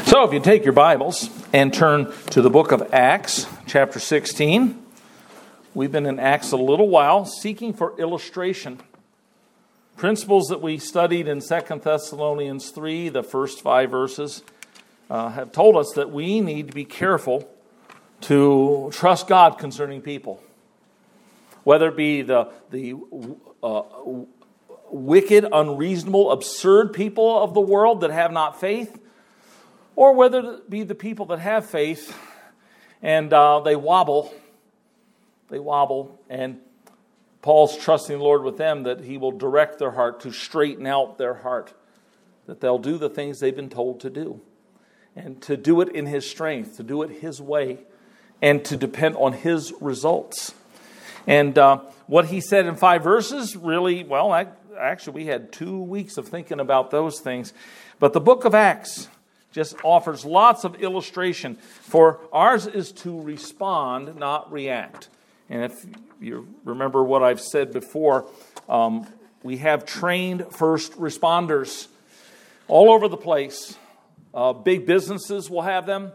So if you take your Bibles and turn to the book of Acts, chapter 16. We've been in Acts a little while, seeking for illustration. Principles that we studied in 2 Thessalonians 3, the first 5 verses, have told us that we need to be careful to trust God concerning people. Whether it be the wicked, unreasonable, absurd people of the world that have not faith, or whether it be the people that have faith and they wobble, and Paul's trusting the Lord with them that He will direct their heart to straighten out their heart, that they'll do the things they've been told to do, and to do it in His strength, to do it His way, and to depend on His results. And what he said in 5 verses, really, well, actually we had 2 weeks of thinking about those things. But the book of Acts just offers lots of illustration, for ours is to respond, not react. And if you remember what I've said before, we have trained first responders all over the place. Big businesses will have them.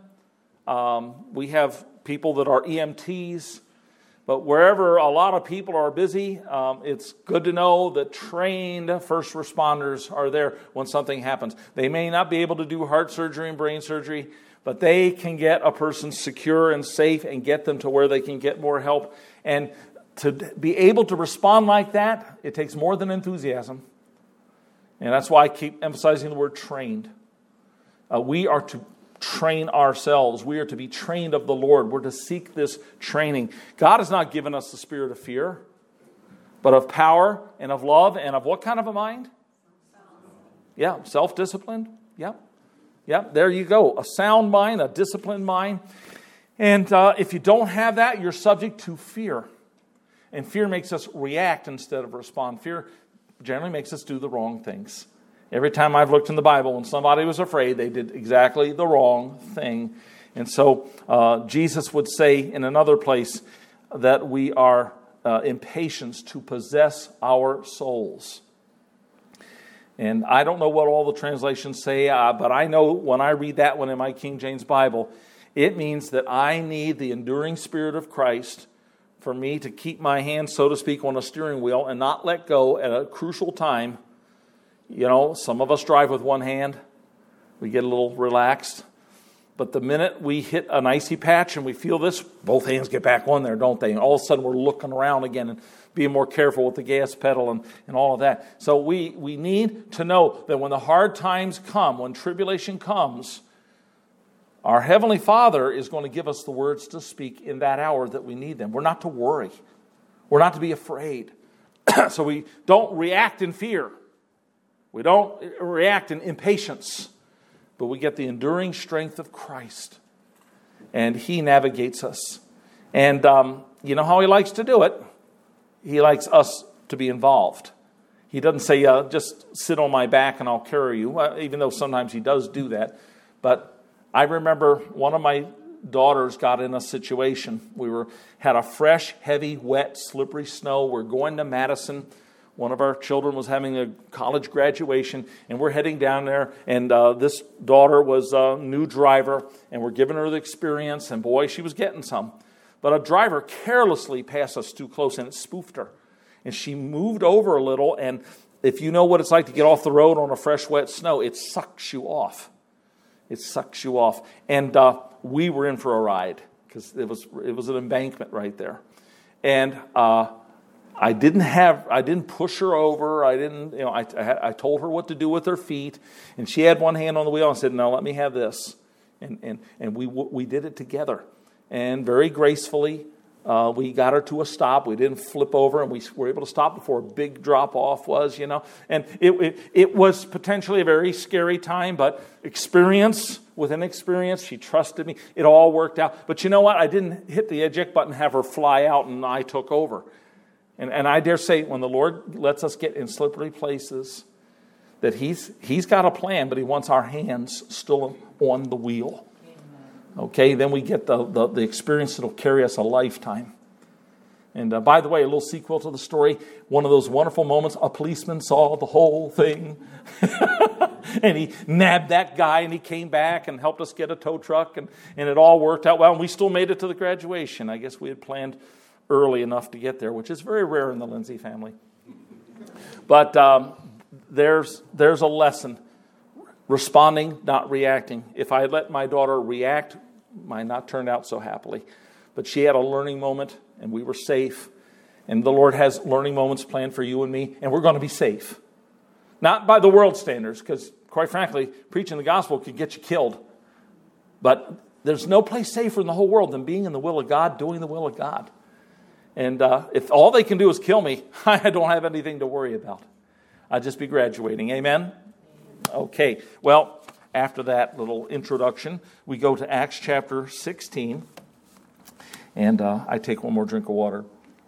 We have people that are EMTs. But wherever a lot of people are busy, it's good to know that trained first responders are there when something happens. They may not be able to do heart surgery and brain surgery, but they can get a person secure and safe and get them to where they can get more help. And to be able to respond like that, it takes more than enthusiasm. And that's why I keep emphasizing the word trained. We are to train ourselves. We are to be trained of the Lord. We're to seek this training. God has not given us the spirit of fear, but of power and of love and of what kind of a mind? Yeah, self-disciplined. Yeah, there you go. A sound mind, a disciplined mind. And if you don't have that, you're subject to fear. And fear makes us react instead of respond. Fear generally makes us do the wrong things. Every time I've looked in the Bible, when somebody was afraid, they did exactly the wrong thing. And so Jesus would say in another place that we are impatient to possess our souls. And I don't know what all the translations say, but I know when I read that one in my King James Bible, it means that I need the enduring Spirit of Christ for me to keep my hand, so to speak, on a steering wheel and not let go at a crucial time. You know, some of us drive with one hand. We get a little relaxed. But the minute we hit an icy patch and we feel this, both hands get back on there, don't they? And all of a sudden we're looking around again and being more careful with the gas pedal and all of that. So we need to know that when the hard times come, when tribulation comes, our Heavenly Father is going to give us the words to speak in that hour that we need them. We're not to worry. We're not to be afraid. So we don't react in fear. We don't react in impatience, but we get the enduring strength of Christ, and He navigates us. And you know how He likes to do it? He likes us to be involved. He doesn't say, just sit on my back and I'll carry you, even though sometimes He does do that. But I remember one of my daughters got in a situation. We had a fresh, heavy, wet, slippery snow. We're going to Madison. One of our children was having a college graduation, and we're heading down there, and this daughter was a new driver, and we're giving her the experience, and boy, she was getting some. But a driver carelessly passed us too close, and it spoofed her. And she moved over a little, and if you know what it's like to get off the road on a fresh, wet snow, it sucks you off. It sucks you off. And we were in for a ride, because it was an embankment right there. And I didn't push her over. I told her what to do with her feet, and she had one hand on the wheel. I said, "No, let me have this," and we did it together, and very gracefully we got her to a stop. We didn't flip over, and we were able to stop before a big drop off was, and it was potentially a very scary time, but experience within experience, she trusted me. It all worked out. But you know what? I didn't hit the eject button, have her fly out, and I took over. And I dare say, when the Lord lets us get in slippery places, that He's got a plan, but He wants our hands still on the wheel. Okay, then we get the experience that'll carry us a lifetime. And by the way, a little sequel to the story, one of those wonderful moments, a policeman saw the whole thing. And he nabbed that guy, and he came back and helped us get a tow truck, and it all worked out well. And we still made it to the graduation. I guess we had planned early enough to get there, which is very rare in the Lindsay family. But there's a lesson. Responding, not reacting. If I had let my daughter react, might not turn out so happily. But she had a learning moment, and we were safe. And the Lord has learning moments planned for you and me, and we're going to be safe. Not by the world standards, because quite frankly, preaching the gospel could get you killed. But there's no place safer in the whole world than being in the will of God, doing the will of God. And if all they can do is kill me, I don't have anything to worry about. I'll just be graduating. Amen? Okay. Well, after that little introduction, we go to Acts chapter 16. And I take one more drink of water.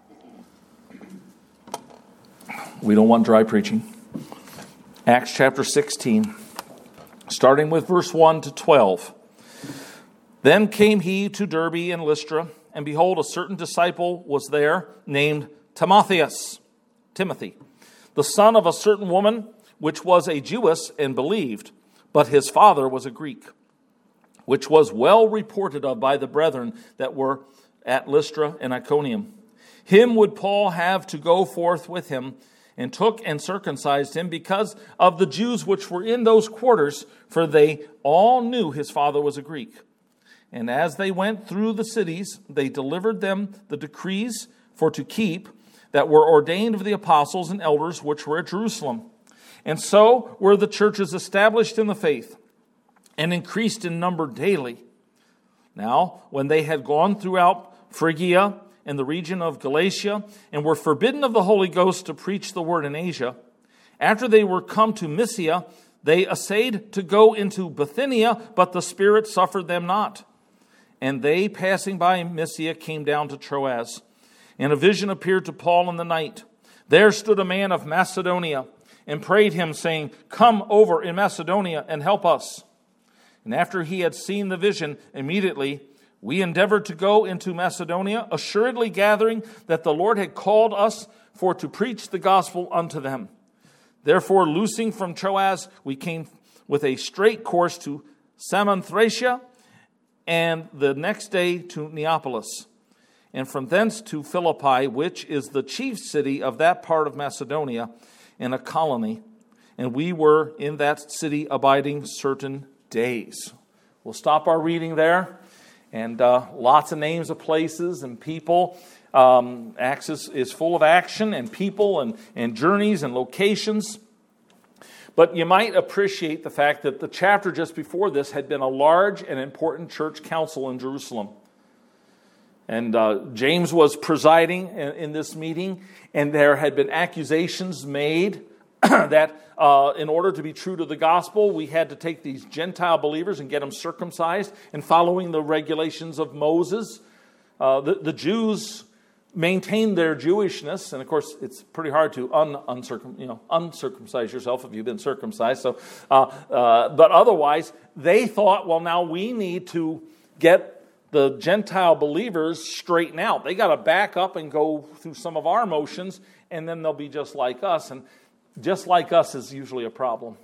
We don't want dry preaching. Acts chapter 16, starting with verse 1 to 12. Then came he to Derbe and Lystra, and behold, a certain disciple was there, named Timothy, the son of a certain woman, which was a Jewess and believed, but his father was a Greek, which was well reported of by the brethren that were at Lystra and Iconium. Him would Paul have to go forth with him, and took and circumcised him because of the Jews which were in those quarters, for they all knew his father was a Greek. And as they went through the cities, they delivered them the decrees for to keep that were ordained of the apostles and elders which were at Jerusalem. And so were the churches established in the faith, and increased in number daily. Now, when they had gone throughout Phrygia and the region of Galatia, and were forbidden of the Holy Ghost to preach the word in Asia, after they were come to Mysia, they essayed to go into Bithynia, but the Spirit suffered them not. And they, passing by Mysia, came down to Troas. And a vision appeared to Paul in the night. There stood a man of Macedonia, and prayed him, saying, Come over in Macedonia and help us. And after he had seen the vision, immediately we endeavored to go into Macedonia, assuredly gathering that the Lord had called us for to preach the gospel unto them. Therefore, loosing from Troas, we came with a straight course to Samothracia, and the next day to Neapolis, and from thence to Philippi, which is the chief city of that part of Macedonia, and a colony. And we were in that city abiding certain days. We'll stop our reading there. And lots of names of places and people. Acts is full of action and people and journeys and locations. But you might appreciate the fact that the chapter just before this had been a large and important church council in Jerusalem. And James was presiding in this meeting, and there had been accusations made that in order to be true to the gospel, we had to take these Gentile believers and get them circumcised and following the regulations of Moses. The Jews maintained their Jewishness, and of course, it's pretty hard to uncircumcise yourself if you've been circumcised. So, but otherwise, they thought, well, now we need to get the Gentile believers straightened out. They got to back up and go through some of our motions, and then they'll be just like us. And just like us is usually a problem.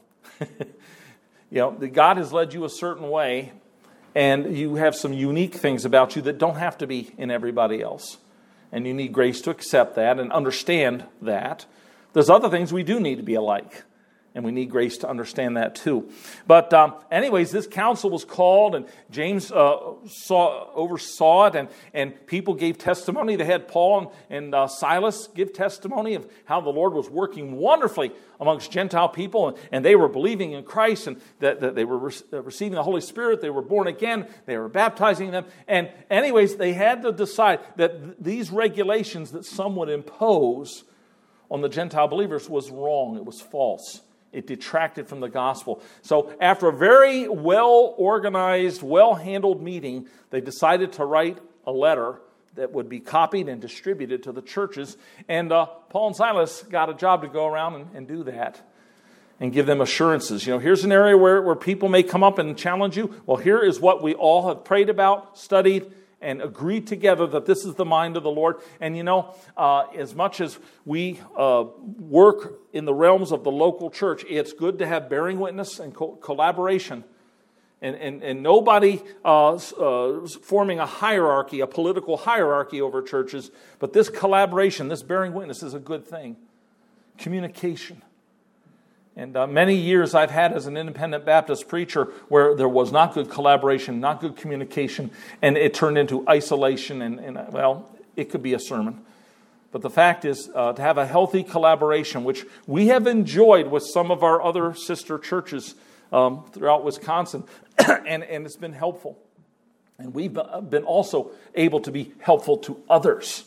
God has led you a certain way, and you have some unique things about you that don't have to be in everybody else. And you need grace to accept that and understand that. There's other things we do need to be alike. And we need grace to understand that too. But anyways, this council was called, and James oversaw it, and people gave testimony. They had Paul and Silas give testimony of how the Lord was working wonderfully amongst Gentile people, and they were believing in Christ, and that they were receiving the Holy Spirit. They were born again. They were baptizing them. And anyways, they had to decide that these regulations that some would impose on the Gentile believers was wrong. It was false. It detracted from the gospel. So after a very well-organized, well-handled meeting, they decided to write a letter that would be copied and distributed to the churches. And Paul and Silas got a job to go around and do that and give them assurances. Here's an area where people may come up and challenge you. Well, here is what we all have prayed about, studied, and agree together that this is the mind of the Lord. And as much as we work in the realms of the local church, it's good to have bearing witness and collaboration. And nobody forming a hierarchy, a political hierarchy over churches, but this collaboration, this bearing witness is a good thing. Communication. And many years I've had as an independent Baptist preacher where there was not good collaboration, not good communication, and it turned into isolation, and it could be a sermon. But the fact is to have a healthy collaboration, which we have enjoyed with some of our other sister churches throughout Wisconsin, and it's been helpful. And we've been also able to be helpful to others.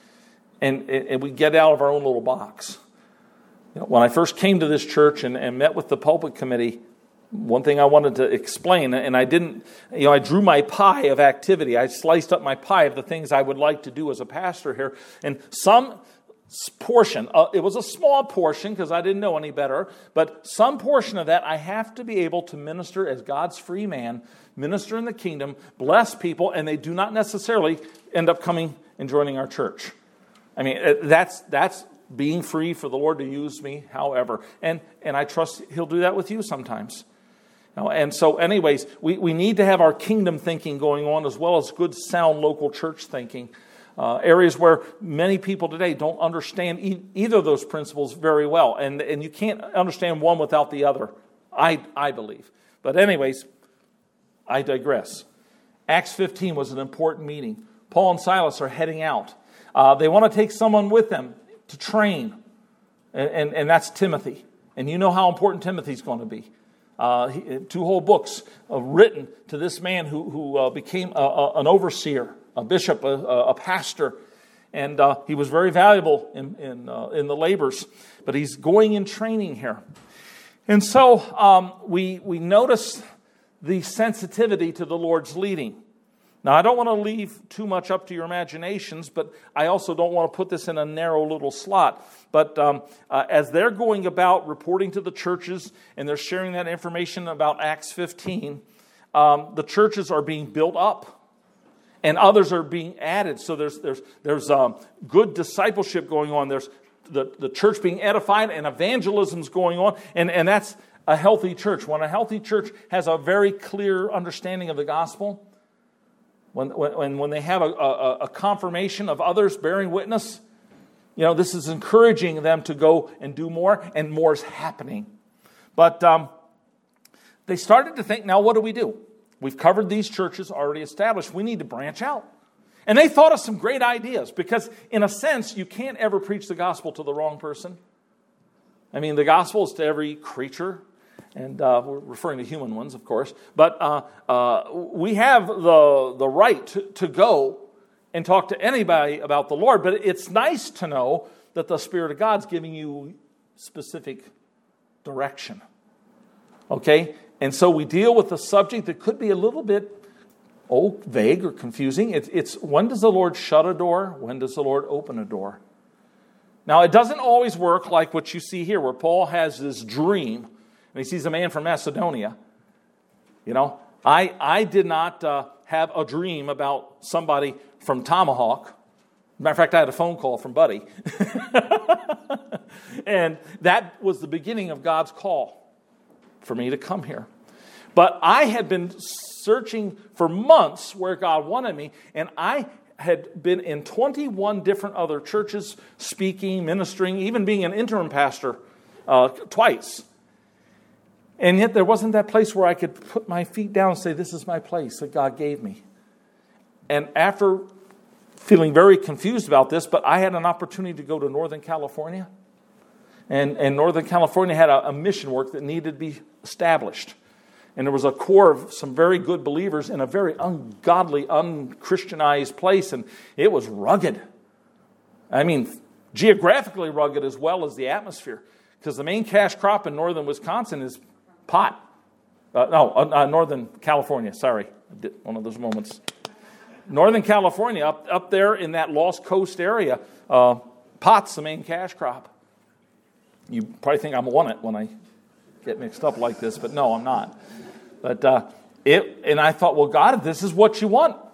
And we get out of our own little box. When I first came to this church and met with the pulpit committee, one thing I wanted to explain, and I didn't, I drew my pie of activity. I sliced up my pie of the things I would like to do as a pastor here. And some portion, it was a small portion because I didn't know any better, but some portion of that I have to be able to minister as God's free man, minister in the kingdom, bless people, and they do not necessarily end up coming and joining our church. I mean, that's being free for the Lord to use me however. And I trust He'll do that with you sometimes. And so anyways, we need to have our kingdom thinking going on as well as good sound local church thinking. Areas where many people today don't understand either of those principles very well. And you can't understand one without the other, I believe. But anyways, I digress. Acts 15 was an important meeting. Paul and Silas are heading out. They want to take someone with them to train, and that's Timothy. And you know how important Timothy's going to be. 2 whole books written to this man who became an overseer, a bishop, a pastor, and he was very valuable in the labors. But he's going in training here, and so we notice the sensitivity to the Lord's leading. Now, I don't want to leave too much up to your imaginations, but I also don't want to put this in a narrow little slot. But as they're going about reporting to the churches and they're sharing that information about Acts 15, the churches are being built up and others are being added. So there's good discipleship going on. There's the church being edified and evangelism's going on. And that's a healthy church. When a healthy church has a very clear understanding of the gospel, when they have a confirmation of others bearing witness, this is encouraging them to go and do more, and more is happening. But they started to think, now what do we do? We've covered these churches already established. We need to branch out. And they thought of some great ideas because, in a sense, you can't ever preach the gospel to the wrong person. I mean, the gospel is to every creature. And we're referring to human ones, of course. But we have the right to go and talk to anybody about the Lord. But it's nice to know that the Spirit of God's giving you specific direction. Okay? And so we deal with a subject that could be a little bit vague or confusing. It's when does the Lord shut a door? When does the Lord open a door? Now, it doesn't always work like what you see here, where Paul has this dream. And he sees a man from Macedonia. I did not have a dream about somebody from Tomahawk. Matter of fact, I had a phone call from Buddy. And that was the beginning of God's call for me to come here. But I had been searching for months where God wanted me, and I had been in 21 different other churches, speaking, ministering, even being an interim pastor twice. And yet there wasn't that place where I could put my feet down and say, this is my place that God gave me. And after feeling very confused about this, but I had an opportunity to go to Northern California. And Northern California had a mission work that needed to be established. And there was a core of some very good believers in a very ungodly, unchristianized place. And it was rugged. I mean, geographically rugged as well as the atmosphere. Because the main cash crop in northern Wisconsin is pot. Northern California. Sorry, I did one of those moments. Northern California, up there in that Lost Coast area, pot's the main cash crop. You probably think I'm on it when I get mixed up like this, but no, I'm not. But and I thought, well, God, if this is what you want,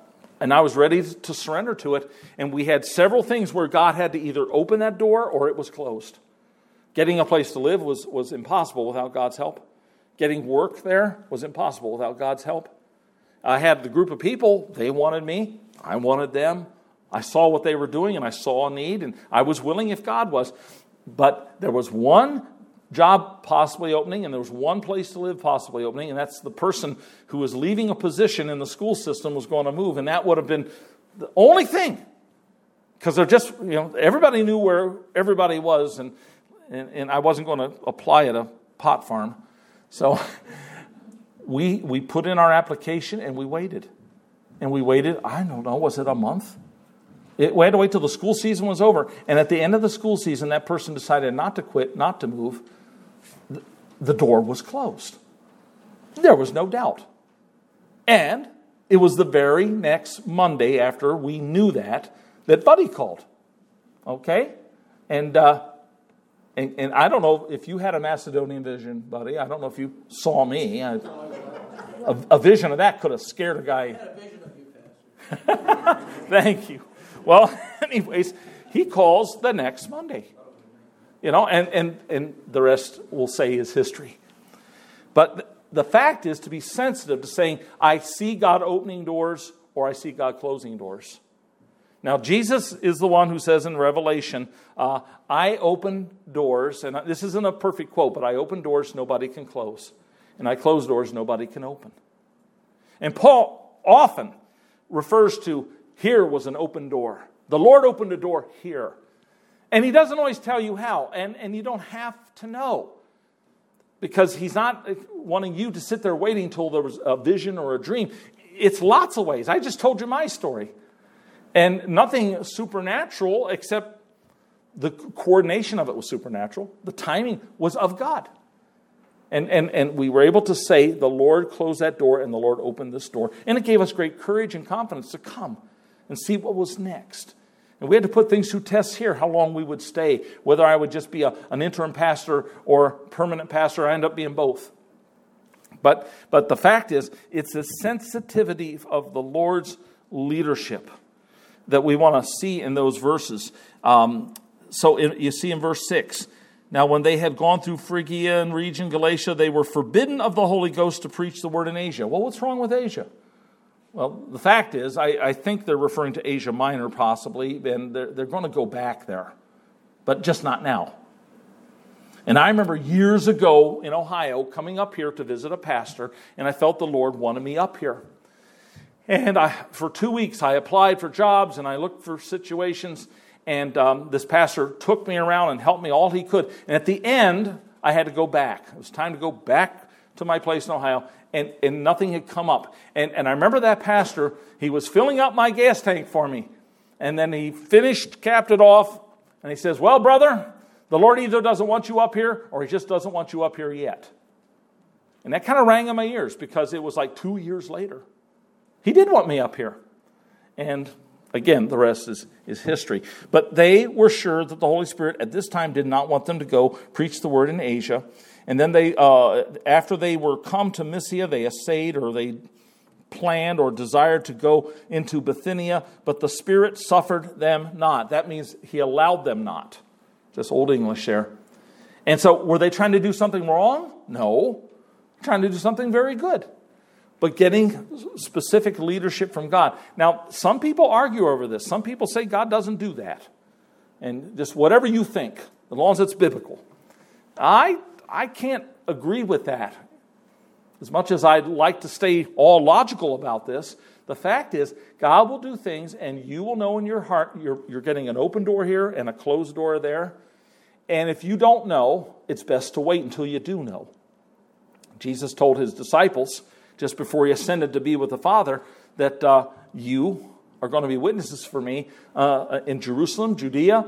And I was ready to surrender to it. And we had several things where God had to either open that door or it was closed. Getting a place to live was impossible without God's help. Getting work there was impossible without God's help. I had the group of people, they wanted me, I wanted them. I saw what they were doing and I saw a need and I was willing if God was. But there was one job possibly opening and there was one place to live possibly opening, and that's the person who was leaving a position in the school system was going to move, and that would have been the only thing. Because they're just, everybody knew where everybody was, and I wasn't going to apply at a pot farm. So we put in our application and we waited. And we waited, I don't know, was it a month? We had to wait till the school season was over. And at the end of the school season, that person decided not to quit, not to move. The door was closed. There was no doubt. And it was the very next Monday after we knew that Buddy called. Okay? And I don't know if you had a Macedonian vision, Buddy. I don't know if you saw me. A vision of that could have scared a guy. I had a vision of you, Pastor. Thank you. Well, anyways, he calls the next Monday. And the rest we'll say is history. But the fact is to be sensitive to saying, I see God opening doors or I see God closing doors. Now, Jesus is the one who says in Revelation, I open doors, and this isn't a perfect quote, but I open doors nobody can close. And I close doors nobody can open. And Paul often refers to, here was an open door. The Lord opened a door here. And he doesn't always tell you how, and you don't have to know. Because he's not wanting you to sit there waiting until there was a vision or a dream. It's lots of ways. I just told you my story. And nothing supernatural except the coordination of it was supernatural. The timing was of God. And we were able to say, the Lord closed that door and the Lord opened this door. And it gave us great courage and confidence to come and see what was next. And we had to put things through tests here, how long we would stay, whether I would just be an interim pastor or permanent pastor. I ended up being both. But the fact is, it's the sensitivity of the Lord's leadership that we want to see in those verses. You see in verse 6, now when they had gone through Phrygia and region Galatia, they were forbidden of the Holy Ghost to preach the word in Asia. Well, what's wrong with Asia? Well, the fact is, I think they're referring to Asia Minor possibly, and they're going to go back there, but just not now. And I remember years ago in Ohio coming up here to visit a pastor, and I felt the Lord wanted me up here. And for 2 weeks, I applied for jobs, and I looked for situations, and this pastor took me around and helped me all he could. And at the end, I had to go back. It was time to go back to my place in Ohio, and nothing had come up. And I remember that pastor, he was filling up my gas tank for me. And then he capped it off, and he says, well, brother, the Lord either doesn't want you up here, or he just doesn't want you up here yet. And that kind of rang in my ears, because it was like 2 years later. He did want me up here. And again, the rest is history. But they were sure that the Holy Spirit at this time did not want them to go preach the word in Asia. And then they, after they were come to Mysia, they essayed or they planned or desired to go into Bithynia, but the Spirit suffered them not. That means he allowed them not. Just old English there. And so were they trying to do something wrong? No. Trying to do something very good. But getting specific leadership from God. Now, some people argue over this. Some people say God doesn't do that. And just whatever you think, as long as it's biblical. I can't agree with that. As much as I'd like to stay all logical about this, the fact is, God will do things and you will know in your heart you're getting an open door here and a closed door there. And if you don't know, it's best to wait until you do know. Jesus told his disciples, just before he ascended to be with the Father, that you are going to be witnesses for me in Jerusalem, Judea,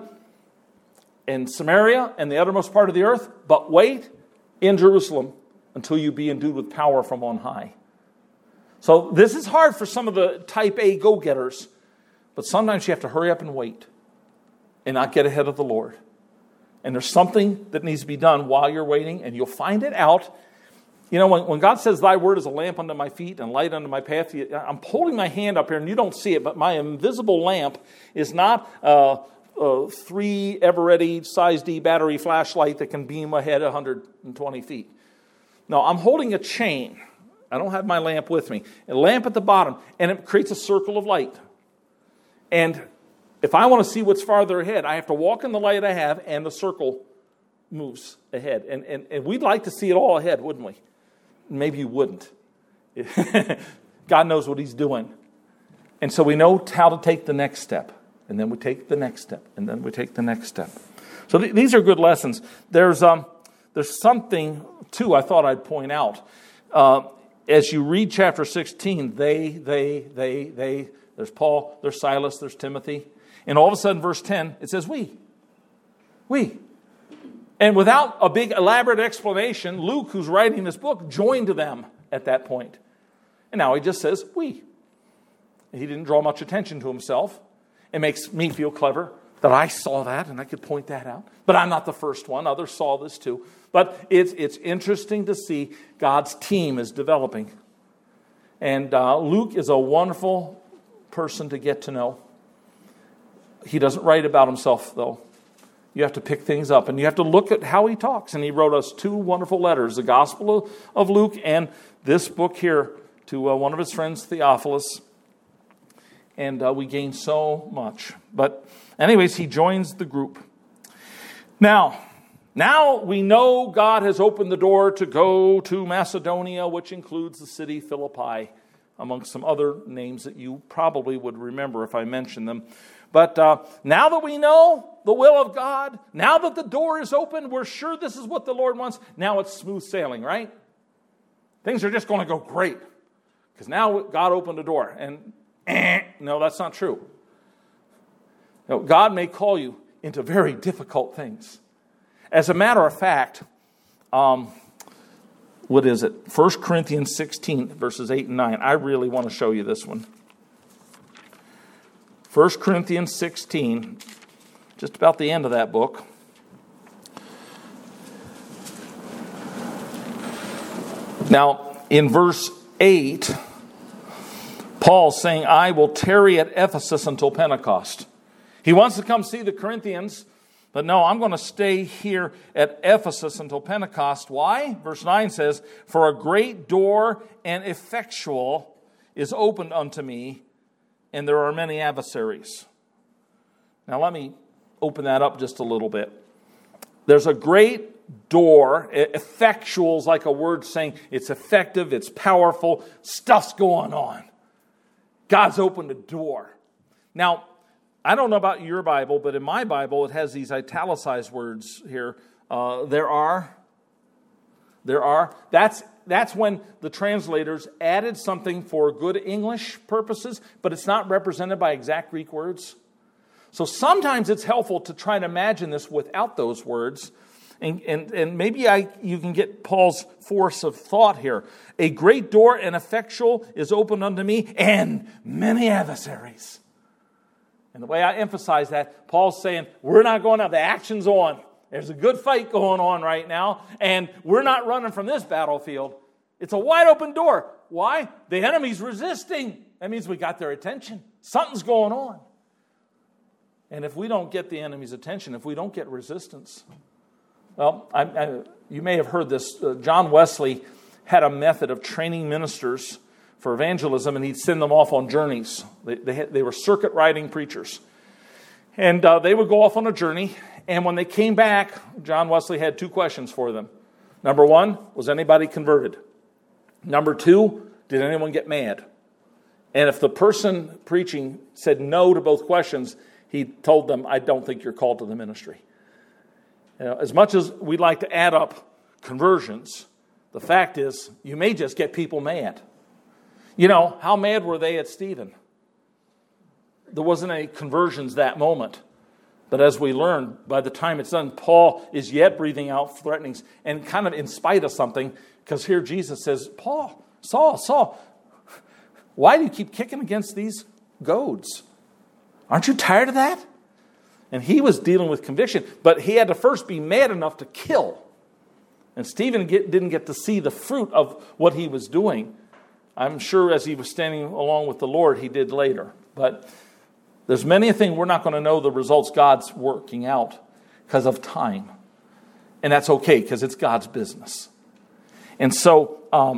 in Samaria, and the uttermost part of the earth. But wait in Jerusalem until you be endued with power from on high. So this is hard for some of the type A go-getters, but sometimes you have to hurry up and wait and not get ahead of the Lord. And there's something that needs to be done while you're waiting, and you'll find it out You know, when God says, thy word is a lamp unto my feet and light unto my path, I'm holding my hand up here and you don't see it, but my invisible lamp is not a 3 Eveready size D battery flashlight that can beam ahead 120 feet. No, I'm holding a chain. I don't have my lamp with me. A lamp at the bottom, and it creates a circle of light. And if I want to see what's farther ahead, I have to walk in the light I have, and the circle moves ahead. And we'd like to see it all ahead, wouldn't we? Maybe you wouldn't. God knows what he's doing. And so we know how to take the next step. And then we take the next step. And then we take the next step. So these are good lessons. There's something, too, I thought I'd point out. As you read chapter 16, they, there's Paul, there's Silas, there's Timothy. And all of a sudden, verse 10, it says, we. And without a big elaborate explanation, Luke, who's writing this book, joined them at that point. And now he just says, we. He didn't draw much attention to himself. It makes me feel clever that I saw that and I could point that out. But I'm not the first one. Others saw this too. But it's interesting to see God's team is developing. And Luke is a wonderful person to get to know. He doesn't write about himself, though. You have to pick things up, and you have to look at how he talks. And he wrote us 2 wonderful letters, the Gospel of Luke and this book here to one of his friends, Theophilus. And we gain so much. But anyways, he joins the group. Now we know God has opened the door to go to Macedonia, which includes the city Philippi, amongst some other names that you probably would remember if I mentioned them. But now that we know the will of God, now that the door is open, we're sure this is what the Lord wants. Now it's smooth sailing, right? Things are just going to go great. Because now God opened the door. And no, that's not true. No, God may call you into very difficult things. As a matter of fact, what is it? 1 Corinthians 16, verses 8 and 9. I really want to show you this one. 1 Corinthians 16, just about the end of that book. Now, in verse 8, Paul's saying, I will tarry at Ephesus until Pentecost. He wants to come see the Corinthians, but no, I'm going to stay here at Ephesus until Pentecost. Why? Verse 9 says, for a great door and effectual is opened unto me, and there are many adversaries. Now let me open that up just a little bit. There's a great door. Effectual is like a word saying it's effective, it's powerful, stuff's going on. God's opened a door. Now, I don't know about your Bible, but in my Bible it has these italicized words here. There are. That's when the translators added something for good English purposes, but it's not represented by exact Greek words. So sometimes it's helpful to try to imagine this without those words. And maybe you can get Paul's force of thought here. A great door and effectual is opened unto me, and many adversaries. And the way I emphasize that, Paul's saying, we're not going out. The action's on. There's a good fight going on right now, and we're not running from this battlefield. It's a wide open door. Why? The enemy's resisting. That means we got their attention. Something's going on. And if we don't get the enemy's attention, if we don't get resistance, well, you may have heard this. John Wesley had a method of training ministers for evangelism, and he'd send them off on journeys. They were circuit riding preachers. And they would go off on a journey, and when they came back, John Wesley had 2 questions for them. Number 1, was anybody converted? Number 2, did anyone get mad? And if the person preaching said no to both questions, he told them, I don't think you're called to the ministry. You know, as much as we'd like to add up conversions, the fact is, you may just get people mad. You know, how mad were they at Stephen? There wasn't any conversions that moment. But as we learn, by the time it's done, Paul is yet breathing out threatenings, and kind of in spite of something, because here Jesus says, Paul, Saul, why do you keep kicking against these goads? Aren't you tired of that? And he was dealing with conviction, but he had to first be mad enough to kill. And Stephen didn't get to see the fruit of what he was doing. I'm sure as he was standing along with the Lord, he did later. But there's many a thing we're not going to know the results God's working out because of time. And that's okay, because it's God's business. And so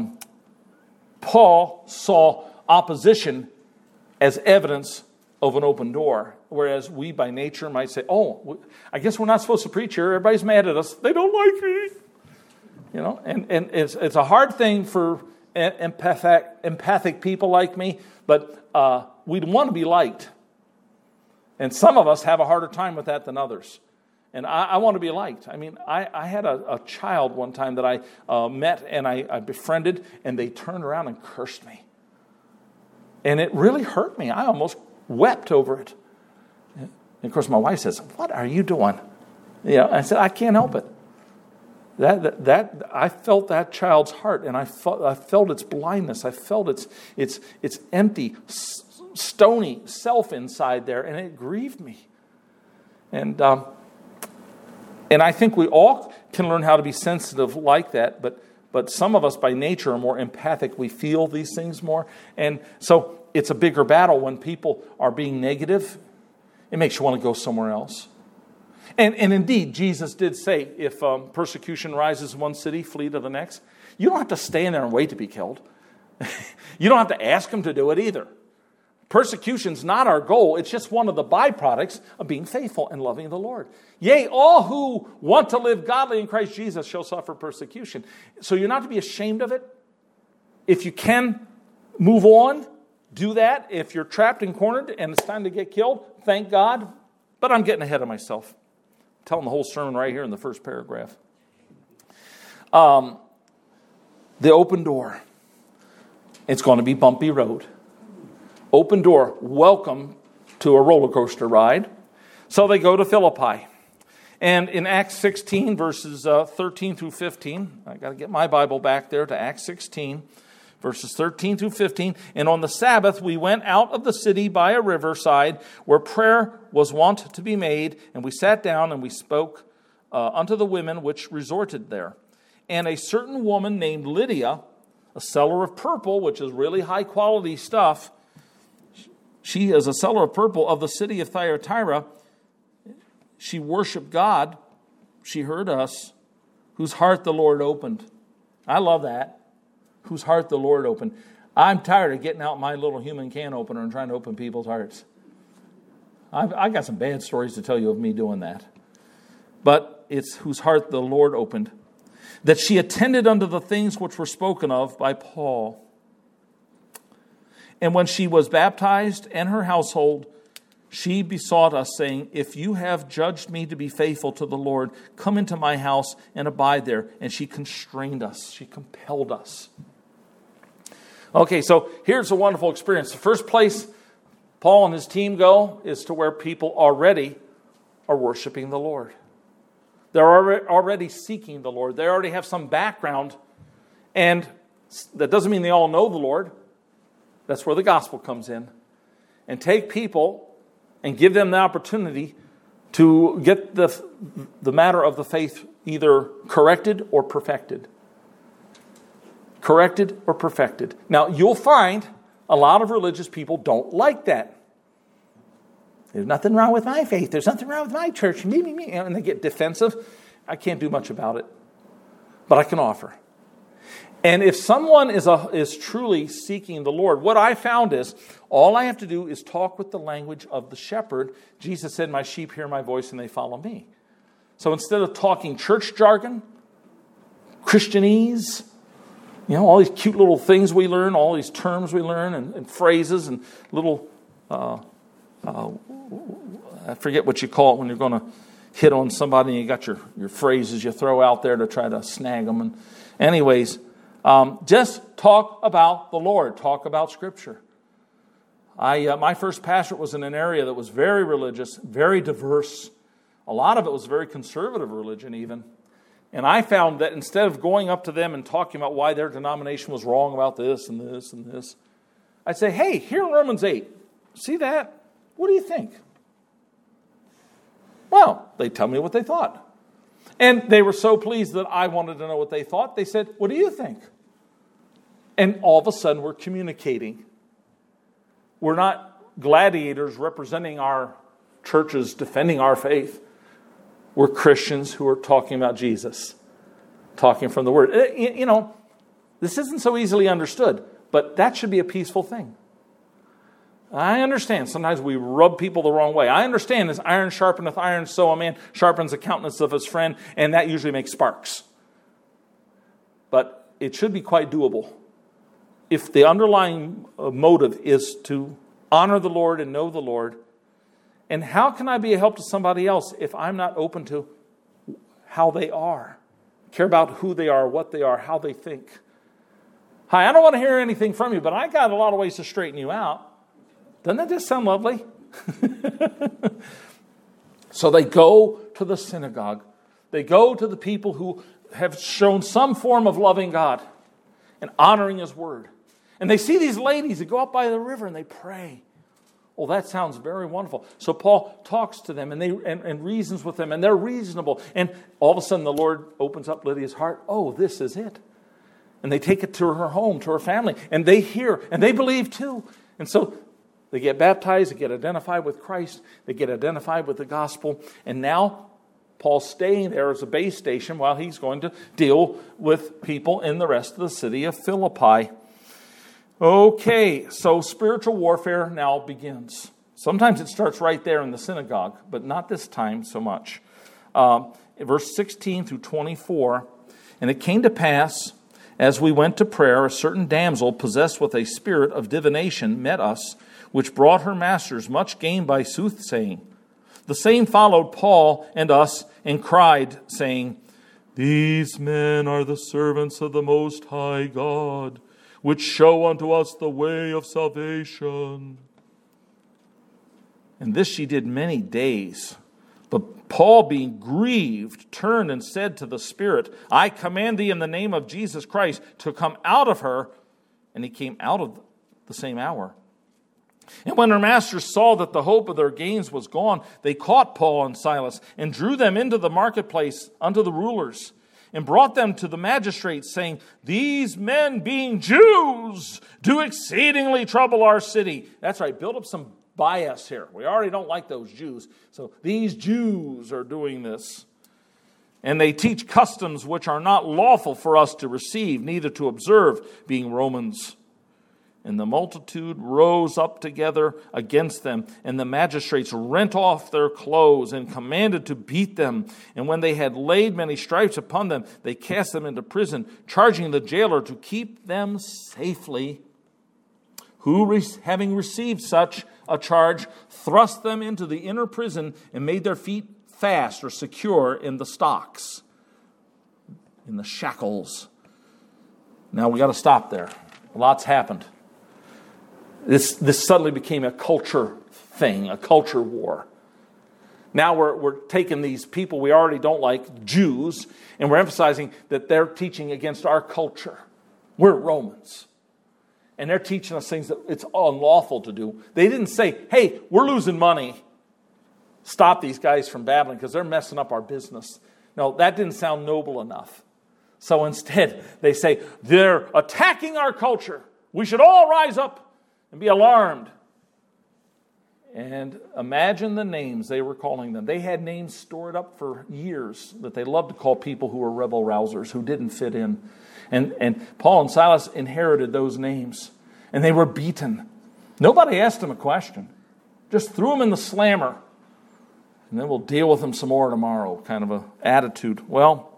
Paul saw opposition as evidence of an open door. Whereas we by nature might say, oh, I guess we're not supposed to preach here. Everybody's mad at us. They don't like me. You know, and it's a hard thing for empathic people like me, but we'd want to be liked. And some of us have a harder time with that than others. And I want to be liked. I mean, I had a child one time that I met and I befriended, and they turned around and cursed me. And it really hurt me. I almost wept over it. And of course, my wife says, "What are you doing?" You know, I said, "I can't help it." That I felt that child's heart, and I felt its blindness. I felt its empty, stony self inside there, and it grieved me. And I think we all can learn how to be sensitive like that, but some of us by nature are more empathic. We feel these things more, and so it's a bigger battle when people are being negative. It makes you want to go somewhere else. And indeed, Jesus did say, if persecution rises in one city, flee to the next. You don't have to stay in there and wait to be killed. You don't have to ask him to do it either. Persecution's not our goal. It's just one of the byproducts of being faithful and loving the Lord. Yea, all who want to live godly in Christ Jesus shall suffer persecution. So you're not to be ashamed of it. If you can move on, do that. If you're trapped and cornered and it's time to get killed, thank God. But I'm getting ahead of myself. Telling the whole sermon right here in the first paragraph. The open door. It's going to be bumpy road. Open door. Welcome to a roller coaster ride. So they go to Philippi. And in Acts 16, verses 13 through 15, I got to get my Bible back there to Acts 16, verses 13 through 15. And on the Sabbath, we went out of the city by a riverside where prayer was wont to be made. And we sat down and we spoke unto the women which resorted there. And a certain woman named Lydia, a seller of purple, which is really high quality stuff. She is a seller of purple of the city of Thyatira. She worshiped God. She heard us, whose heart the Lord opened. I love that. Whose heart the Lord opened. I'm tired of getting out my little human can opener and trying to open people's hearts. I've got some bad stories to tell you of me doing that. But it's whose heart the Lord opened. That she attended unto the things which were spoken of by Paul. And when she was baptized and her household, she besought us, saying, if you have judged me to be faithful to the Lord, come into my house and abide there. And she constrained us. She compelled us. Okay, so here's a wonderful experience. The first place Paul and his team go is to where people already are worshiping the Lord. They're already seeking the Lord. They already have some background. And that doesn't mean they all know the Lord. That's where the gospel comes in. And take people and give them the opportunity to get the matter of the faith either corrected or perfected. Corrected or perfected. Now, you'll find a lot of religious people don't like that. There's nothing wrong with my faith. There's nothing wrong with my church. Me. And they get defensive. I can't do much about it. But I can offer. And if someone is truly seeking the Lord, what I found is all I have to do is talk with the language of the shepherd. Jesus said, my sheep hear my voice and they follow me. So instead of talking church jargon, Christianese, all these cute little things we learn, all these terms we learn and phrases and little, I forget what you call it when you're going to hit on somebody and you got your phrases you throw out there to try to snag them. And anyways, just talk about the Lord. Talk about Scripture. My first pastorate was in an area that was very religious, very diverse. A lot of it was very conservative religion even. And I found that instead of going up to them and talking about why their denomination was wrong about this and this and this, I'd say, hey, here in Romans 8, see that? What do you think? Well, they'd tell me what they thought. And they were so pleased that I wanted to know what they thought. They said, what do you think? And all of a sudden we're communicating. We're not gladiators representing our churches, defending our faith. We're Christians who are talking about Jesus, talking from the Word. This isn't so easily understood, but that should be a peaceful thing. I understand sometimes we rub people the wrong way. I understand as iron sharpeneth iron, so a man sharpens the countenance of his friend, and that usually makes sparks. But it should be quite doable. If the underlying motive is to honor the Lord and know the Lord, and how can I be a help to somebody else if I'm not open to how they are? Care about who they are, what they are, how they think. Hi, I don't want to hear anything from you, but I got a lot of ways to straighten you out. Doesn't that just sound lovely? So they go to the synagogue. They go to the people who have shown some form of loving God and honoring His Word. And they see these ladies that go up by the river and they pray. Well, that sounds very wonderful. So Paul talks to them and reasons with them, and they're reasonable. And all of a sudden the Lord opens up Lydia's heart. Oh, this is it. And they take it to her home, to her family, and they hear, and they believe too. And so they get baptized, they get identified with Christ, they get identified with the gospel, and now Paul's staying there as a base station while he's going to deal with people in the rest of the city of Philippi. Okay, so spiritual warfare now begins. Sometimes it starts right there in the synagogue, but not this time so much. Verse 16 through 24, and it came to pass, as we went to prayer, a certain damsel possessed with a spirit of divination met us, which brought her masters much gain by soothsaying. The same followed Paul and us and cried, saying, These men are the servants of the Most High God, which show unto us the way of salvation. And this she did many days. But Paul, being grieved, turned and said to the Spirit, I command thee in the name of Jesus Christ to come out of her. And he came out of the same hour. And when her masters saw that the hope of their gains was gone, they caught Paul and Silas and drew them into the marketplace unto the rulers, and brought them to the magistrates, saying, These men, being Jews, do exceedingly trouble our city. That's right, build up some bias here. We already don't like those Jews. So these Jews are doing this. And they teach customs which are not lawful for us to receive, neither to observe, being Romans. And the multitude rose up together against them, and the magistrates rent off their clothes and commanded to beat them. And when they had laid many stripes upon them, they cast them into prison, charging the jailer to keep them safely, who, having received such a charge, thrust them into the inner prison and made their feet fast or secure in the stocks, in the shackles. Now we got to stop there. A lot's happened. This suddenly became a culture thing, a culture war. Now we're taking these people we already don't like, Jews, and we're emphasizing that they're teaching against our culture. We're Romans. And they're teaching us things that it's unlawful to do. They didn't say, hey, we're losing money. Stop these guys from babbling because they're messing up our business. No, that didn't sound noble enough. So instead, they say, they're attacking our culture. We should all rise up and be alarmed. And imagine the names they were calling them. They had names stored up for years that they loved to call people who were rebel rousers, who didn't fit in. And Paul and Silas inherited those names. And they were beaten. Nobody asked them a question. Just threw them in the slammer. And then we'll deal with them some more tomorrow, kind of an attitude. Well,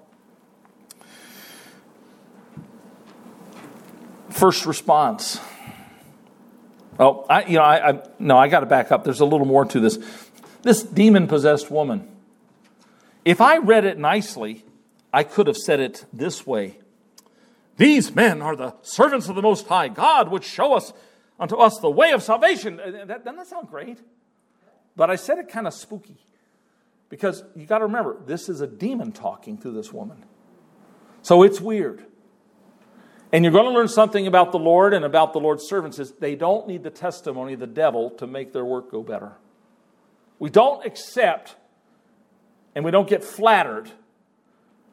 first response. Oh, I got to back up. There's a little more to this. This demon-possessed woman. If I read it nicely, I could have said it this way. These men are the servants of the Most High God, which show us unto us the way of salvation. Doesn't that sound great? But I said it kind of spooky. Because you got to remember, this is a demon talking through this woman. So it's weird. And you're going to learn something about the Lord and about the Lord's servants is they don't need the testimony of the devil to make their work go better. We don't accept and we don't get flattered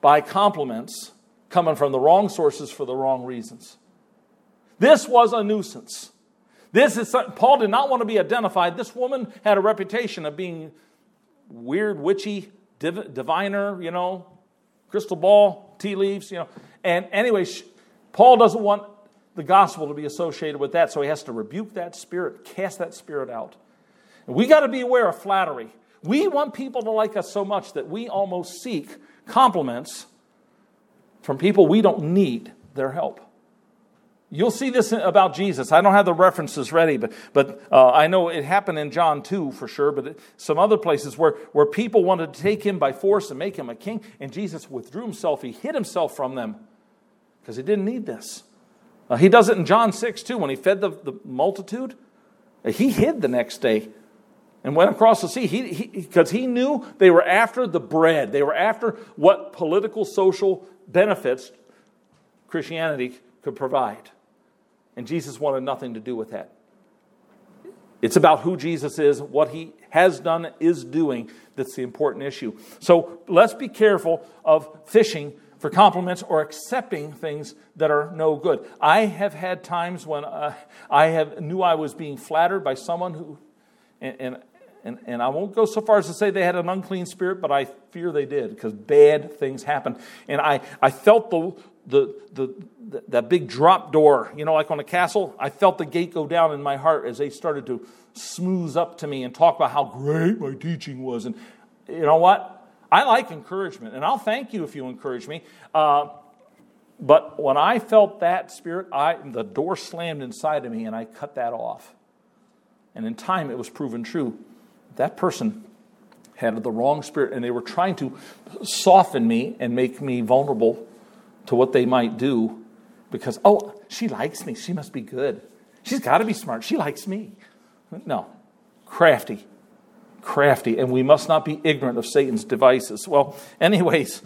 by compliments coming from the wrong sources for the wrong reasons. This was a nuisance. Paul did not want to be identified. This woman had a reputation of being weird, witchy, diviner, crystal ball, tea leaves, And anyway, Paul doesn't want the gospel to be associated with that, so he has to rebuke that spirit, cast that spirit out. And we got to be aware of flattery. We want people to like us so much that we almost seek compliments from people we don't need their help. You'll see this about Jesus. I don't have the references ready, but I know it happened in John 2 for sure, but some other places where people wanted to take him by force and make him a king, and Jesus withdrew himself. He hid himself from them because he didn't need this. He does it in John 6 too. When he fed the multitude, he hid the next day and went across the sea because he knew they were after the bread. They were after what political, social benefits Christianity could provide. And Jesus wanted nothing to do with that. It's about who Jesus is, what he has done, is doing, that's the important issue. So let's be careful of fishing for compliments or accepting things that are no good. I have had times when knew I was being flattered by someone who, and I won't go so far as to say they had an unclean spirit, but I fear they did because bad things happened. And I felt that big drop door, like on a castle. I felt the gate go down in my heart as they started to smooth up to me and talk about how great my teaching was. And you know what? I like encouragement, and I'll thank you if you encourage me. But when I felt that spirit, the door slammed inside of me, and I cut that off. And in time, it was proven true. That person had the wrong spirit, and they were trying to soften me and make me vulnerable to what they might do because, she likes me. She must be good. She's got to be smart. She likes me. No, crafty, and we must not be ignorant of Satan's devices. Well, anyways,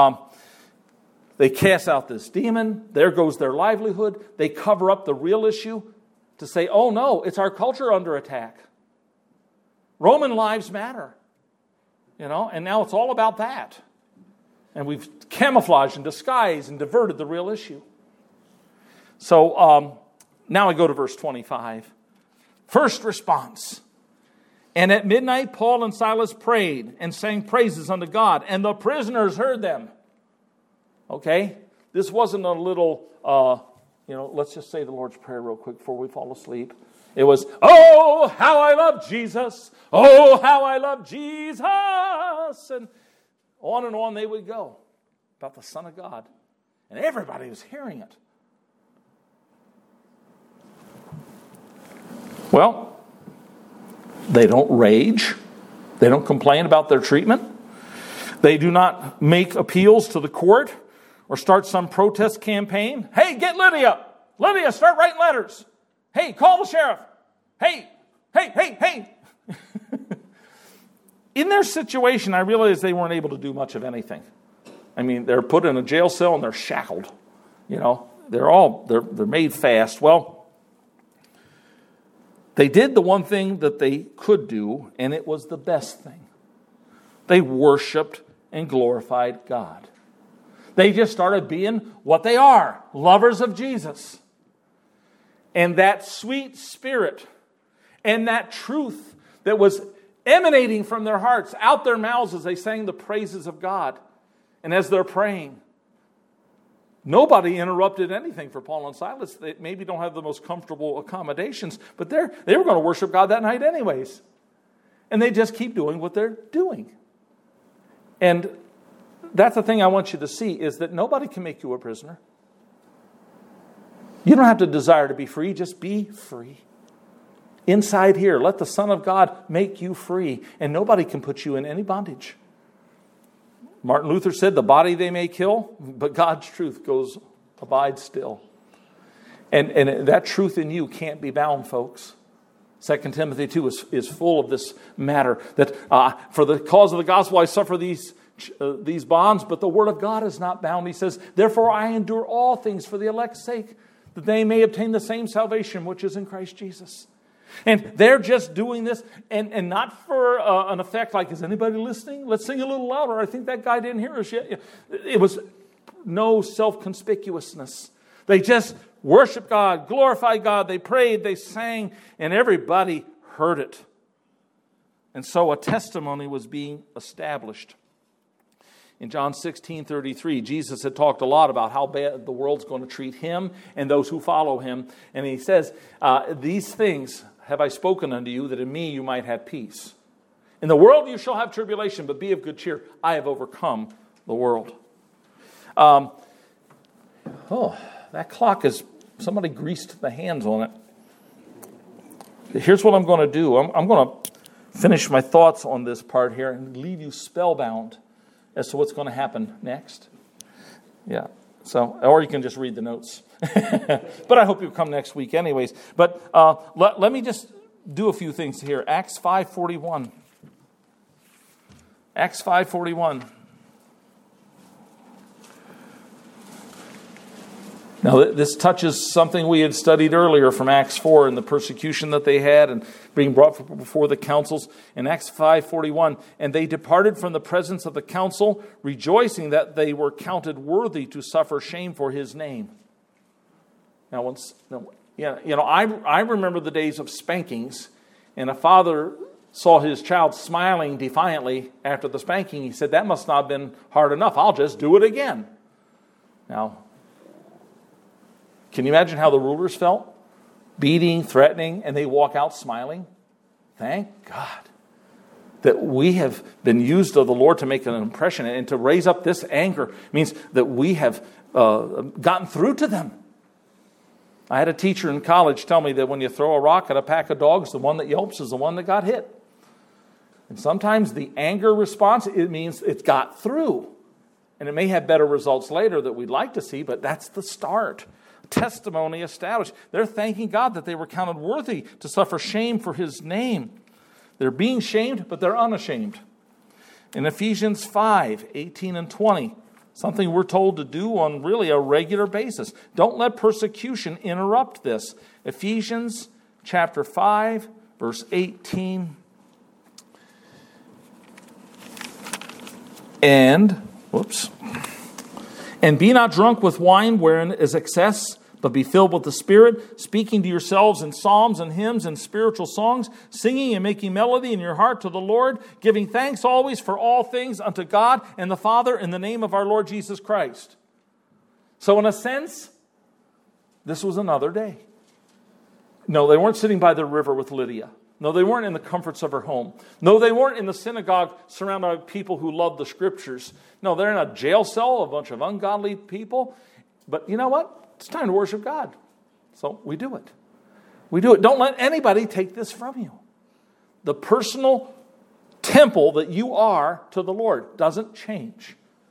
they cast out this demon. There goes their livelihood. They cover up the real issue to say, oh no, it's our culture under attack. Roman lives matter, and now it's all about that. And we've camouflaged and disguised and diverted the real issue. So now I go to verse 25. First response. And at midnight, Paul and Silas prayed and sang praises unto God, and the prisoners heard them. Okay? This wasn't a little, let's just say the Lord's Prayer real quick before we fall asleep. It was, oh, how I love Jesus. Oh, how I love Jesus. And on they would go about the Son of God. And everybody was hearing it. Well, they don't rage. They don't complain about their treatment. They do not make appeals to the court or start some protest campaign. Hey, get Lydia. Lydia, start writing letters. Hey, call the sheriff. Hey. In their situation, I realized they weren't able to do much of anything. I mean, they're put in a jail cell and they're shackled. They're made fast. Well, they did the one thing that they could do, and it was the best thing. They worshiped and glorified God. They just started being what they are, lovers of Jesus. And that sweet spirit and that truth that was emanating from their hearts, out their mouths as they sang the praises of God. And as they're praying, nobody interrupted anything for Paul and Silas. They maybe don't have the most comfortable accommodations, but they were going to worship God that night anyways. And they just keep doing what they're doing. And that's the thing I want you to see, is that nobody can make you a prisoner. You don't have to desire to be free, just be free. Inside here, let the Son of God make you free, and nobody can put you in any bondage. Martin Luther said, the body they may kill, but God's truth abides still. And that truth in you can't be bound, folks. 2 Timothy 2 is full of this matter, that for the cause of the gospel I suffer these bonds, but the word of God is not bound. He says, therefore I endure all things for the elect's sake, that they may obtain the same salvation which is in Christ Jesus. And they're just doing this, and not for an effect like, is anybody listening? Let's sing a little louder. I think that guy didn't hear us yet. It was no self-conspicuousness. They just worshiped God, glorified God. They prayed, they sang, and everybody heard it. And so a testimony was being established. In John 16:33, Jesus had talked a lot about how bad the world's going to treat him and those who follow him. And he says, these things have I spoken unto you, that in me you might have peace. In the world you shall have tribulation, but be of good cheer. I have overcome the world. That clock is, somebody greased the hands on it. Here's what I'm going to do. I'm going to finish my thoughts on this part here and leave you spellbound as to what's going to happen next. Yeah. So, or you can just read the notes. But I hope you'll come next week anyways. But let me just do a few things here. Acts 5:41. Acts 5:41. Now, this touches something we had studied earlier from Acts 4 and the persecution that they had and being brought before the councils. In Acts 5:41, and they departed from the presence of the council, rejoicing that they were counted worthy to suffer shame for his name. Now, I remember the days of spankings, and a father saw his child smiling defiantly after the spanking. He said, that must not have been hard enough. I'll just do it again. Now, can you imagine how the rulers felt? Beating, threatening, and they walk out smiling. Thank God that we have been used of the Lord to make an impression, and to raise up this anger means that we have gotten through to them. I had a teacher in college tell me that when you throw a rock at a pack of dogs, the one that yelps is the one that got hit. And sometimes the anger response, it means it's got through. And it may have better results later that we'd like to see, but that's the start. Testimony established. They're thanking God that they were counted worthy to suffer shame for his name. They're being shamed, but they're unashamed. In Ephesians 5:18 and 20, something we're told to do on really a regular basis. Don't let persecution interrupt this. Ephesians chapter 5, verse 18. And be not drunk with wine wherein is excess, but be filled with the Spirit, speaking to yourselves in psalms and hymns and spiritual songs, singing and making melody in your heart to the Lord, giving thanks always for all things unto God and the Father in the name of our Lord Jesus Christ. So in a sense, this was another day. No, they weren't sitting by the river with Lydia. No, they weren't in the comforts of her home. No, they weren't in the synagogue surrounded by people who loved the Scriptures. No, they're in a jail cell, a bunch of ungodly people. But you know what? It's time to worship God. So we do it. We do it. Don't let anybody take this from you. The personal temple that you are to the Lord doesn't change.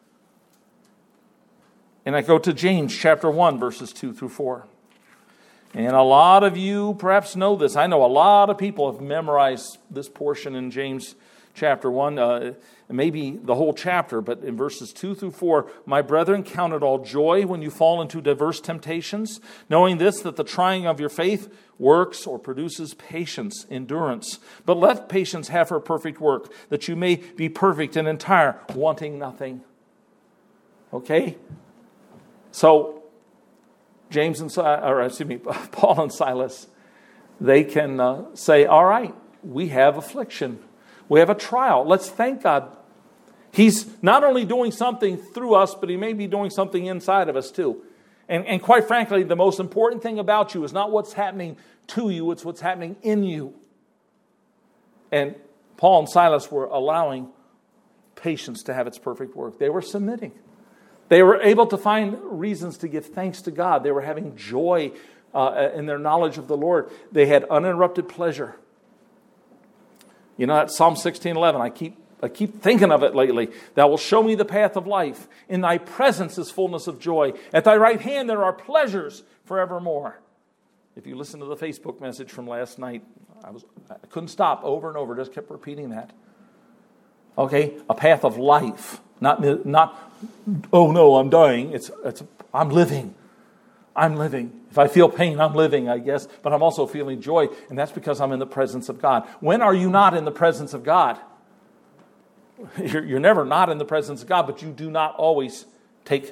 And I go to James chapter 1, verses 2 through 4. And a lot of you perhaps know this. I know a lot of people have memorized this portion in James chapter 1, maybe the whole chapter, but in verses 2 through 4, my brethren, count it all joy when you fall into diverse temptations, knowing this, that the trying of your faith works or produces patience, endurance. But let patience have her perfect work, that you may be perfect and entire, wanting nothing. Okay? So, Paul and Silas, they can say, all right, we have affliction. We have a trial. Let's thank God. He's not only doing something through us, but he may be doing something inside of us too. And quite frankly, the most important thing about you is not what's happening to you, it's what's happening in you. And Paul and Silas were allowing patience to have its perfect work. They were submitting. They were able to find reasons to give thanks to God. They were having joy in their knowledge of the Lord. They had uninterrupted pleasure. You know, that Psalm 16:11, I keep thinking of it lately. Thou wilt show me the path of life. In thy presence is fullness of joy. At thy right hand there are pleasures forevermore. If you listen to the Facebook message from last night, I couldn't stop over and over, just kept repeating that. Okay, a path of life. Not oh no, I'm dying. It's I'm living. I'm living. If I feel pain, I'm living, I guess. But I'm also feeling joy, and that's because I'm in the presence of God. When are you not in the presence of God? You're never not in the presence of God, but you do not always take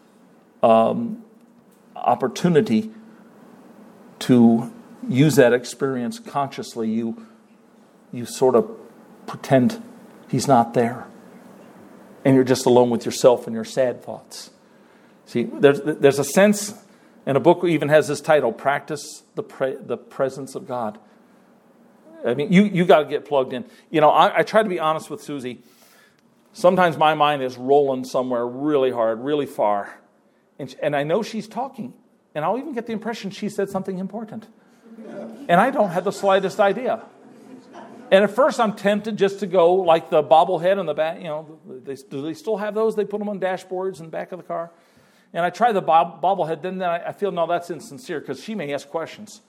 opportunity to use that experience consciously. You sort of pretend He's not there. And you're just alone with yourself and your sad thoughts. See, there's a sense, and a book even has this title, Practice the Presence of God. I mean, you got to get plugged in. You know, I try to be honest with Susie. Sometimes my mind is rolling somewhere really hard, really far. And I know she's talking. And I'll even get the impression she said something important. And I don't have the slightest idea. And at first I'm tempted just to go like the bobblehead on the back. You know, do they still have those? They put them on dashboards in the back of the car. And I try the bobblehead. Then I feel, no, that's insincere because she may ask questions.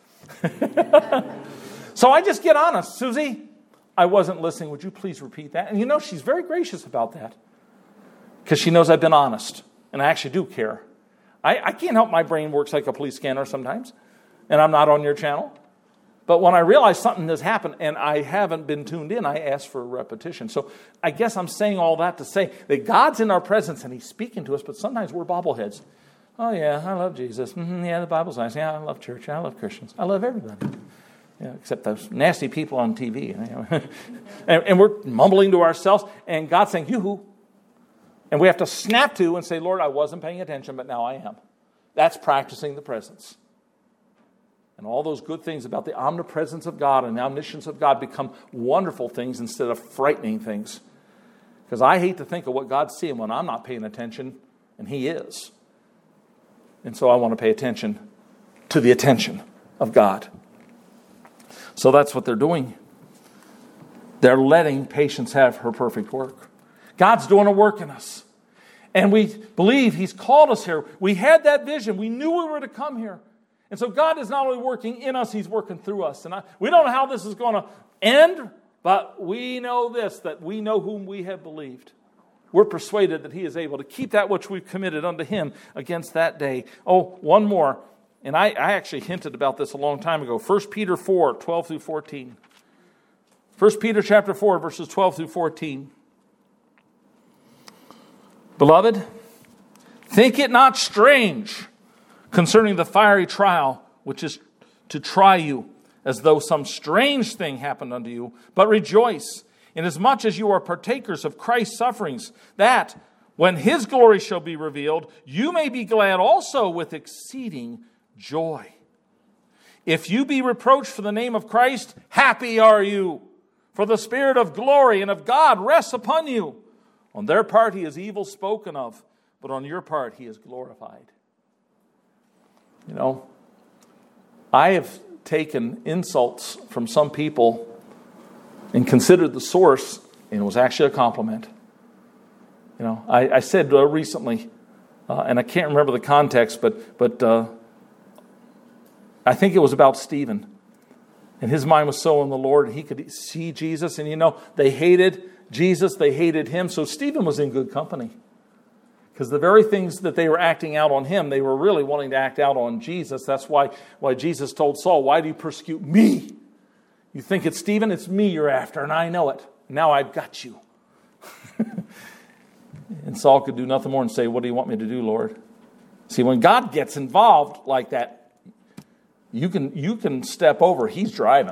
So I just get honest. Susie, I wasn't listening. Would you please repeat that? And you know, she's very gracious about that. Because she knows I've been honest. And I actually do care. I can't help my brain works like a police scanner sometimes. And I'm not on your channel. But when I realize something has happened and I haven't been tuned in, I ask for a repetition. So I guess I'm saying all that to say that God's in our presence and He's speaking to us, but sometimes we're bobbleheads. Oh yeah, I love Jesus. Yeah, the Bible's nice. Yeah, I love church. I love Christians. I love everybody. Yeah, except those nasty people on TV. And we're mumbling to ourselves, and God's saying, yoo-hoo. And we have to snap to and say, Lord, I wasn't paying attention, but now I am. That's practicing the presence. And all those good things about the omnipresence of God and the omniscience of God become wonderful things instead of frightening things. Because I hate to think of what God's seeing when I'm not paying attention, and He is. And so I want to pay attention to the attention of God. So that's what they're doing. They're letting patience have her perfect work. God's doing a work in us. And we believe He's called us here. We had that vision. We knew we were to come here. And so God is not only working in us, He's working through us. And we don't know how this is going to end, but we know this, that we know whom we have believed. We're persuaded that He is able to keep that which we've committed unto Him against that day. Oh, one more. And I actually hinted about this a long time ago. 1 Peter 4, 12 through 14. 1 Peter chapter 4, verses 12 through 14. Beloved, think it not strange concerning the fiery trial, which is to try you, as though some strange thing happened unto you. But rejoice, inasmuch as you are partakers of Christ's sufferings, that, when His glory shall be revealed, you may be glad also with exceeding joy. If you be reproached for the name of Christ, happy are you, for the Spirit of glory and of God rests upon you. On their part He is evil spoken of, but on your part He is glorified. You know, I have taken insults from some people and considered the source, and it was actually a compliment. You know, I said recently, and I can't remember the context, but I think it was about Stephen. And his mind was so on the Lord, and he could see Jesus. And you know, they hated Jesus, they hated him. So Stephen was in good company. Because the very things that they were acting out on him, they were really wanting to act out on Jesus. That's why Jesus told Saul, why do you persecute me? You think it's Stephen? It's me you're after, and I know it. Now I've got you. And Saul could do nothing more than say, what do you want me to do, Lord? See, when God gets involved like that, you can step over. He's driving.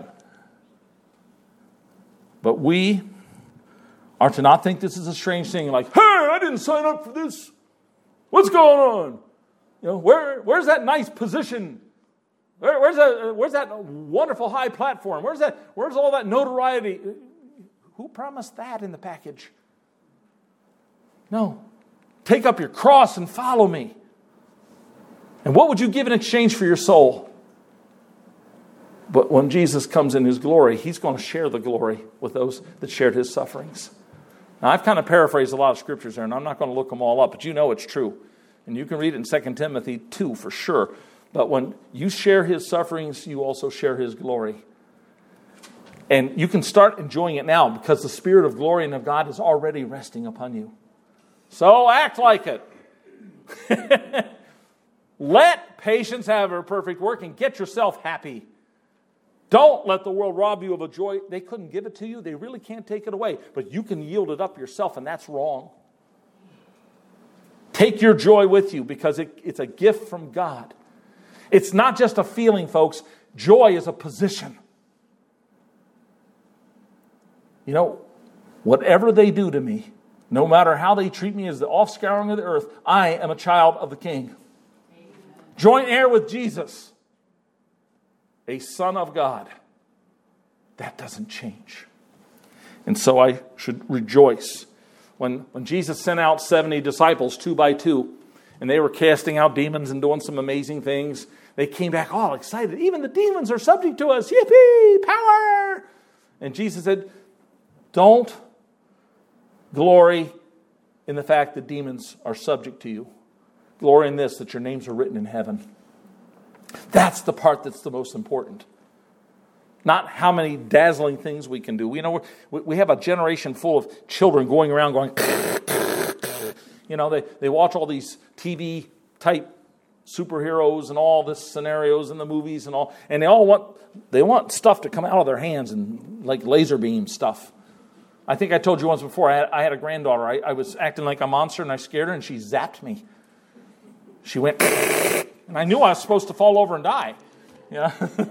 But we are to not think this is a strange thing, like, hey, I didn't sign up for this. What's going on? You know, where's that nice position? Where's that wonderful high platform? Where's all that notoriety? Who promised that in the package? No. Take up your cross and follow me. And what would you give in exchange for your soul? But when Jesus comes in His glory, He's going to share the glory with those that shared His sufferings. Now, I've kind of paraphrased a lot of scriptures there, and I'm not going to look them all up, but you know it's true. And you can read it in 2 Timothy 2 for sure. But when you share His sufferings, you also share His glory. And you can start enjoying it now because the Spirit of glory and of God is already resting upon you. So act like it. Let patience have her perfect work, and get yourself happy. Don't let the world rob you of a joy. They couldn't give it to you. They really can't take it away. But you can yield it up yourself, and that's wrong. Take your joy with you because it's a gift from God. It's not just a feeling, folks. Joy is a position. You know, whatever they do to me, no matter how they treat me as the offscouring of the earth, I am a child of the King. Amen. Joint heir with Jesus. A son of God. That doesn't change. And so I should rejoice. When Jesus sent out 70 disciples 2 by 2, and they were casting out demons and doing some amazing things, they came back all excited. Even the demons are subject to us. Yippee! Power! And Jesus said, don't glory in the fact that demons are subject to you. Glory in this, that your names are written in heaven. That's the part that's the most important. Not how many dazzling things we can do. You know, we have a generation full of children going around going, you know, they watch all these TV type superheroes and all this scenarios in the movies and all, and they want stuff to come out of their hands and like laser beam stuff. I think I told you once before, I had a granddaughter. I was acting like a monster and I scared her and she zapped me. She went, and I knew I was supposed to fall over and die. Yeah.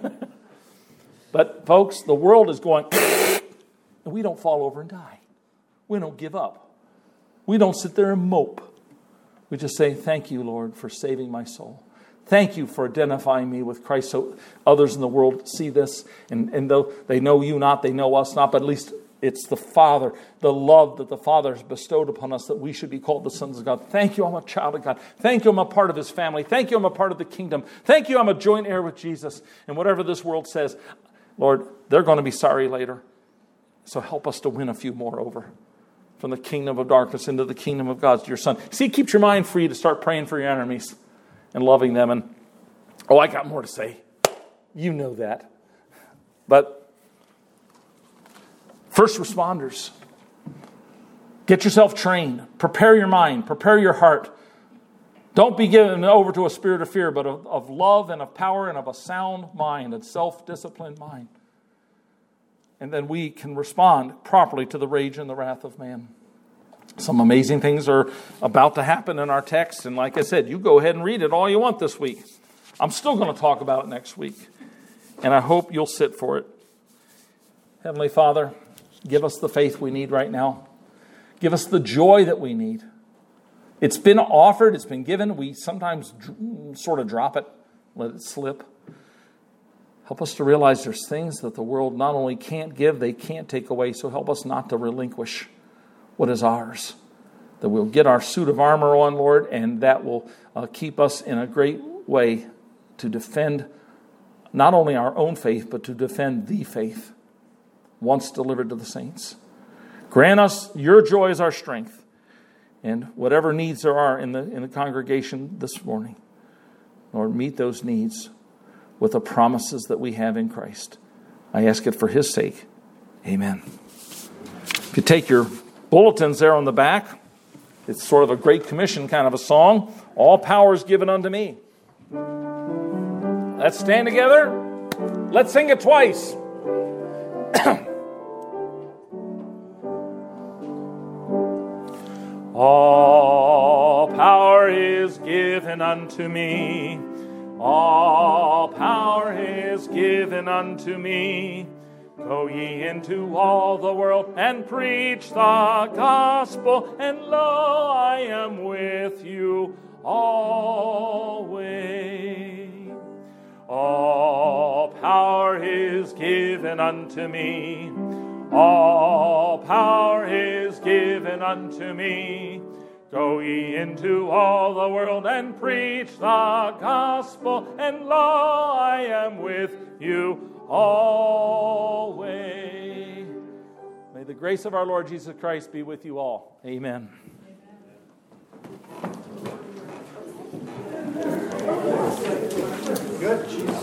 But folks, the world is going, and we don't fall over and die. We don't give up. We don't sit there and mope. We just say, thank you, Lord, for saving my soul. Thank you for identifying me with Christ so others in the world see this. And though they know you not, they know us not, but at least it's the Father, the love that the Father has bestowed upon us that we should be called the sons of God. Thank you, I'm a child of God. Thank you, I'm a part of His family. Thank you, I'm a part of the kingdom. Thank you, I'm a joint heir with Jesus. And whatever this world says, Lord, they're going to be sorry later. So help us to win a few more over from the kingdom of darkness into the kingdom of God's dear Son. See, it keeps your mind free to start praying for your enemies and loving them. And, I got more to say. You know that. But first responders, get yourself trained. Prepare your mind. Prepare your heart. Don't be given over to a spirit of fear, but of love and of power and of a sound mind, a self-disciplined mind. And then we can respond properly to the rage and the wrath of man. Some amazing things are about to happen in our text. And like I said, you go ahead and read it all you want this week. I'm still going to talk about it next week. And I hope you'll sit for it. Heavenly Father, give us the faith we need right now. Give us the joy that we need. It's been offered, it's been given. We sometimes sort of drop it, let it slip. Help us to realize there's things that the world not only can't give, they can't take away. So help us not to relinquish what is ours. That we'll get our suit of armor on, Lord, and that will keep us in a great way to defend not only our own faith, but to defend the faith once delivered to the saints. Grant us your joy as our strength. And whatever needs there are in the congregation this morning, Lord, meet those needs with the promises that we have in Christ. I ask it for His sake. Amen. If you take your bulletins there on the back, it's sort of a Great Commission kind of a song. All power is given unto me. Let's stand together. Let's sing it twice. All power is given unto me. All power is given unto me. Go ye into all the world and preach the gospel, and lo, I am with you always. All power is given unto me. All power is given unto me. Go ye into all the world and preach the gospel, and lo, I am with you always. May the grace of our Lord Jesus Christ be with you all. Amen. Good.